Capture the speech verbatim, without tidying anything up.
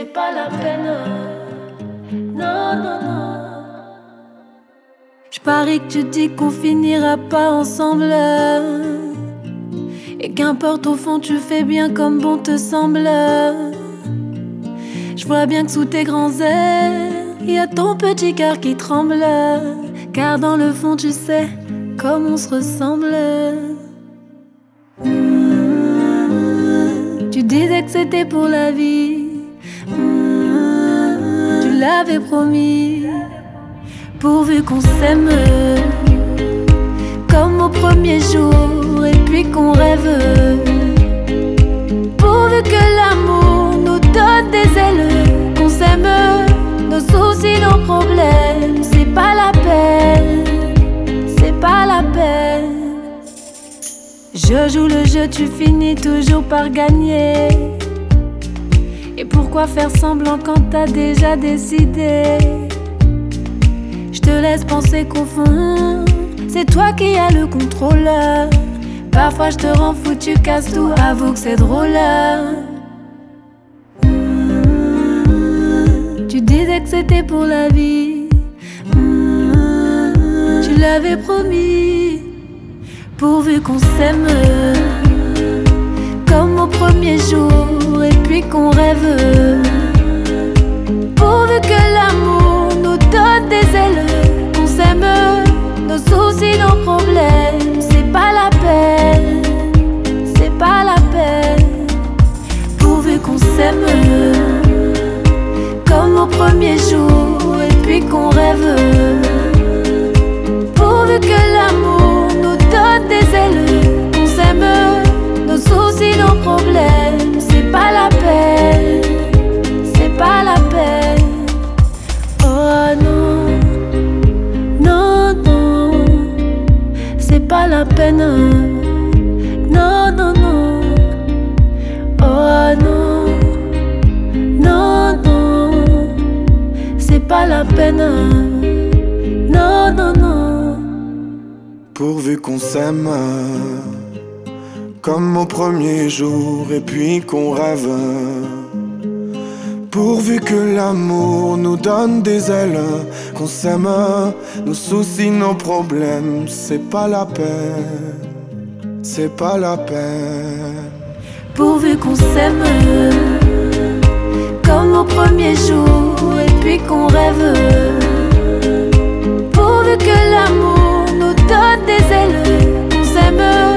c'est pas la peine. Non, non, non. J'parie que tu dis qu'on finira pas ensemble, et qu'importe au fond tu fais bien comme bon te semble. J'vois bien que sous tes grands airs y a ton petit cœur qui tremble, car dans le fond tu sais comme on se ressemble. Mmh, tu disais que c'était pour la vie, mmh, tu l'avais promis. Pourvu qu'on s'aime comme au premier jour, et puis qu'on rêve. Pourvu que l'amour nous donne des ailes, qu'on s'aime, nos soucis, nos problèmes. C'est pas la peine, c'est pas la peine. Je joue le jeu, tu finis toujours par gagner. Et pourquoi faire semblant quand t'as déjà décidé? Je te laisse penser qu'au fond, c'est toi qui as le contrôle. Parfois je te rends fou, tu casses tout, avoue que c'est drôle. Mmh, tu disais que c'était pour la vie, mmh, tu l'avais promis. Pourvu qu'on s'aime comme au premier jour, et puis qu'on rêve. Pourvu que l'amour nous donne des ailes, qu'on s'aime, nos soucis, nos problèmes. C'est pas la peine, c'est pas la peine. Pourvu qu'on s'aime comme au premier jour, et puis qu'on rêve. Pourvu que l'amour nous donne des ailes, qu'on s'aime, nos soucis, nos problèmes. C'est pas la peine, c'est pas la peine. Oh non, non, non, c'est pas la peine. Non, non, non. Oh non, non, non, c'est pas la peine. Non, non, non. Pourvu qu'on s'aime comme au premier jour, et puis qu'on rêve. Pourvu que l'amour nous donne des ailes, qu'on s'aime, nos soucis, nos problèmes. C'est pas la peine, c'est pas la peine. Pourvu qu'on s'aime comme au premier jour, et puis qu'on rêve. Pourvu que l'amour nous donne des ailes, qu'on s'aime,